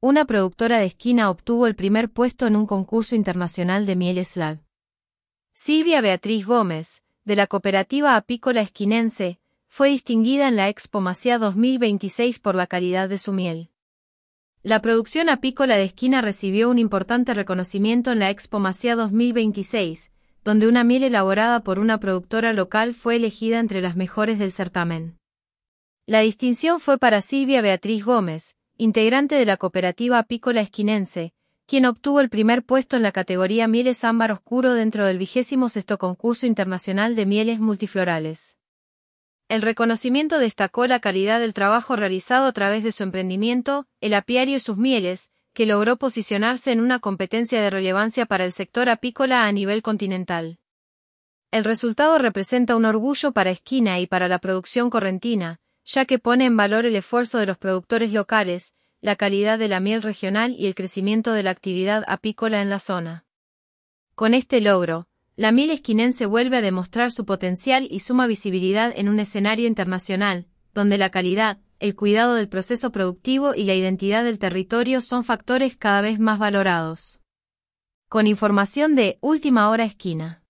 una productora de esquina obtuvo el primer puesto en un concurso internacional de miel SLAG. Silvia Beatriz Gómez, de la Cooperativa Apícola Esquinense, fue distinguida en la Expo Maciá 2026 por la calidad de su miel. La producción apícola de Esquina recibió un importante reconocimiento en la Expo Maciá 2026, donde una miel elaborada por una productora local fue elegida entre las mejores del certamen. La distinción fue para Silvia Beatriz Gómez, integrante de la Cooperativa Apícola Esquinense, quien obtuvo el primer puesto en la categoría Mieles Ámbar Oscuro dentro del 26º Concurso Internacional de Mieles Multiflorales. El reconocimiento destacó la calidad del trabajo realizado a través de su emprendimiento, el apiario y sus mieles, que logró posicionarse en una competencia de relevancia para el sector apícola a nivel continental. El resultado representa un orgullo para Esquina y para la producción correntina, ya que pone en valor el esfuerzo de los productores locales, la calidad de la miel regional y el crecimiento de la actividad apícola en la zona. Con este logro, la miel esquinense vuelve a demostrar su potencial y suma visibilidad en un escenario internacional, donde la calidad, el cuidado del proceso productivo y la identidad del territorio son factores cada vez más valorados. Con información de Última Hora Esquina.